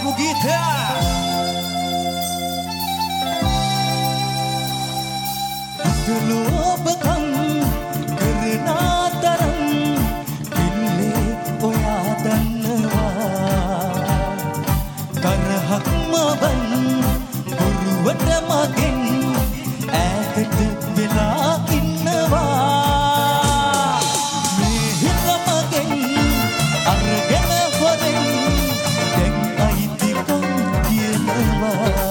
ගෙනාපු ගීතය දුලෝබකම් කරන තරම් ඉන්නේ ඔයා දන්නවා කරහක්ම බන් බොරුවට මගෙන් ඈතට වෙලා ඉන්නවා මේ හිත මගෙන් අරගෙන හොරෙන් දැන් අයිතිකම් කියනවා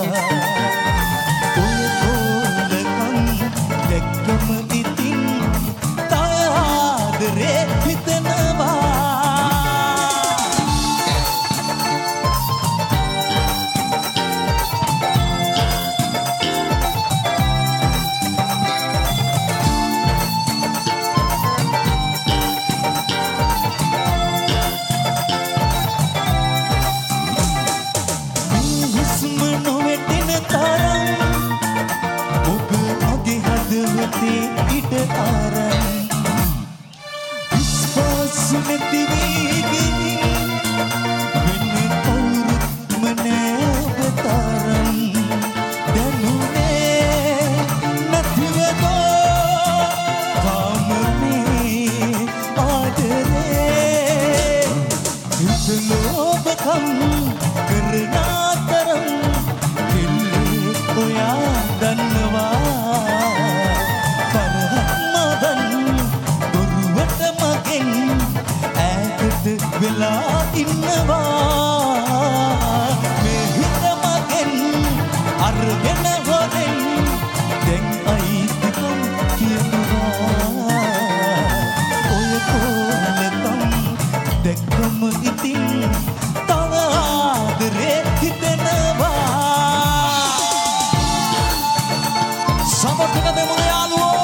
වෙලා ඉන්නවා මේ හිත මගෙන් අරගෙන හොරෙන් දැන් අයිතිකම් කියනවා ඔය කොහොමදම් දැක්කම ඉතින් තව ආදරේ හිතෙනවා සමර්ථක දෙමු යාළුවෝ